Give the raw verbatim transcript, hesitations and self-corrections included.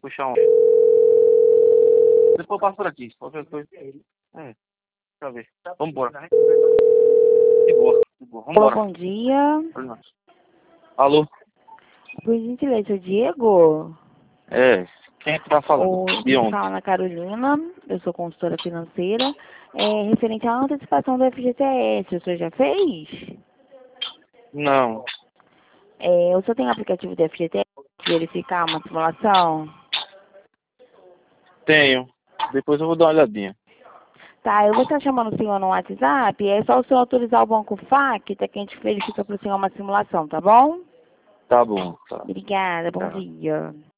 puxar um. Depois eu passo por aqui. Qualquer coisa. É. Deixa eu ver. Vambora. De boa, de boa. Olá, Vambora. bom dia. Alô? Por gentileza, Diego? É. Quem é que tá falando? Oi, De aqui onde? fala Ana Carolina, eu sou consultora financeira. É, referente à antecipação do F G T S, o senhor já fez? Não. É, o senhor tem aplicativo do F G T S para verificar uma simulação? Tenho. Depois eu vou dar uma olhadinha. Tá, eu vou estar chamando o senhor no WhatsApp, é só o senhor autorizar o banco F A Q, que a gente verifica para o senhor uma simulação, tá bom? Tá bom. Tá. Obrigada, bom Tá. dia.